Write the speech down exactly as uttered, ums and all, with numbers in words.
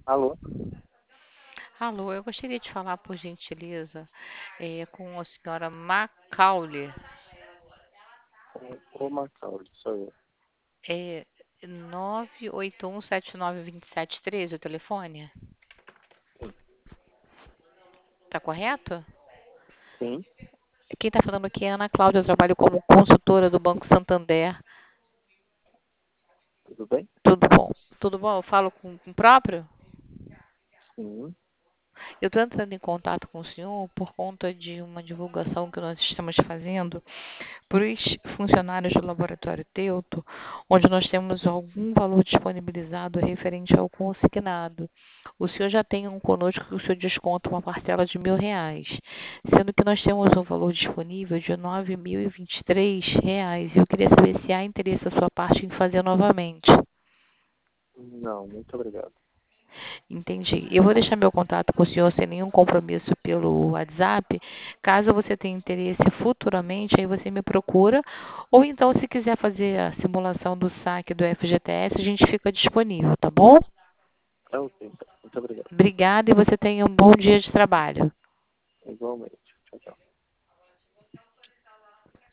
Alô? Alô, eu gostaria de falar, por gentileza, eh, com a senhora Macaulay. Ô, Macaulay, sou eu. É nove oito um sete nove dois sete um três o telefone? Sim. Tá correto? Sim, Quem está falando aqui é a Ana Cláudia, eu trabalho como consultora do Banco Santander. tudo bem? Tudo bom? Tudo bom? Eu falo com, com o próprio? Sim. Eu estou entrando em contato com o senhor por conta de uma divulgação que nós estamos fazendo para os funcionários do Laboratório Teuto, onde nós temos algum valor disponibilizado referente ao consignado. O senhor já tem um conosco que o senhor desconta uma parcela de mil reais, sendo que nós temos um valor disponível de nove mil e vinte e três reais. Eu queria saber se há interesse da sua parte em fazer novamente. Não, muito obrigado. Entendi. Eu vou deixar meu contato com o senhor sem nenhum compromisso pelo WhatsApp. Caso você tenha interesse futuramente, aí você me procura. Ou então, se quiser fazer a simulação do saque do F G T S, a gente fica disponível, tá bom? É ok, então. Muito obrigado. Obrigada e você tenha um bom dia de trabalho. Igualmente. Tchau, tchau.